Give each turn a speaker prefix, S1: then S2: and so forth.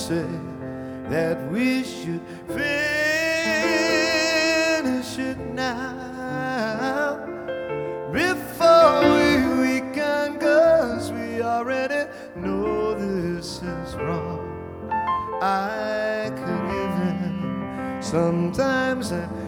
S1: say that we should finish it now before we weaken, 'cause we already know this is wrong. I could give in. Sometimes I